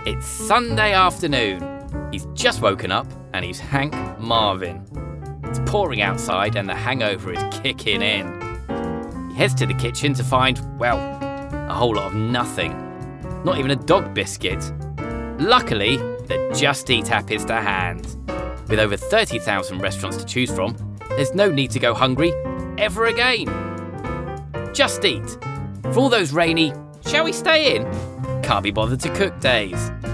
It's Sunday afternoon. He's just woken up and he's Hank Marvin. It's pouring outside and the hangover is kicking in. He heads to the kitchen to find, well, a whole lot of nothing. Not even a dog biscuit. Luckily, the Just Eat app is to hand. With over 30,000 restaurants to choose from, there's no need to go hungry ever again. Just Eat. For all those rainy, shall we stay in? Can't be bothered to cook days.